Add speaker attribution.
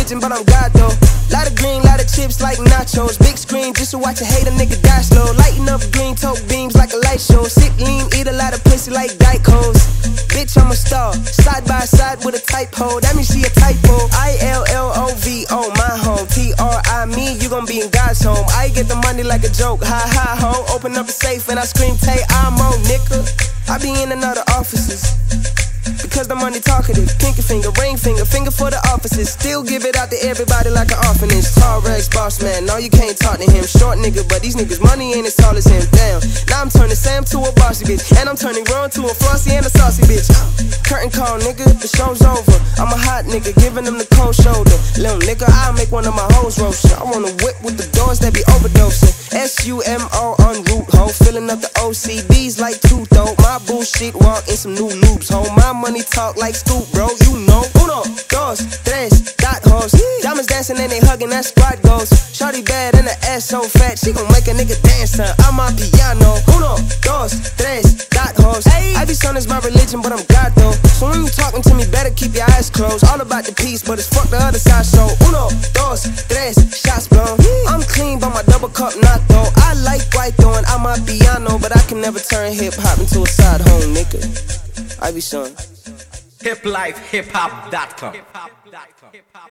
Speaker 1: religion, but I'm God though. Lot of green, lot of chips like nachos. Big screen just to watch a hater nigga die slow. Lighting up green tote beams like a light show. Sick lean, eat a lot of pussy like Dykos. Bitch, I'm a star, side by side with a typo. That means she a typo. ILLOVO, my home. TRI me, you gon' be in God's home. I get the money like a joke, ha ha ho. Open up a safe and I scream, Tay, I'm on, nigga. I be in and out of offices because the money talkative. Pinky finger, ring finger, finger for the offices. Still give it out to everybody like an orphanage. Tall Rex, boss man, no you can't talk to him. Short nigga, but these niggas money ain't as tall as him. Damn, now I'm turning Sam to a bossy bitch, and I'm turning Ron to a flossy and a saucy bitch. Curtain call, nigga, the show's over. I'm a hot nigga, giving them the cold shoulder. Little nigga, I'll make one of my hoes roast. I wanna whip with the doors that be overdosing. SUMO en route, ho. Filling up the OCDs like two though. My bullshit walk in some new noobs, ho. My money talk like Scoop, bro, you know. Uno, dos, tres, dot hoes. Diamonds dancing and they hugging, that squad goes. Shorty bad and the ass so fat, she gon' make a nigga dance, huh? I'm a piano. Uno, dos, tres, dot hoes. I be son is my religion, but I'm God though. So when you talking to me, better keep your eyes closed. All about the peace, but it's fuck the other side, so uno, dos, tres, shots blown. I'm clean, but my double cup not though. I like white though, and I'm a piano, but I can never turn hip hop into a side home, nigga. I be son.
Speaker 2: Hiplifehiphop.com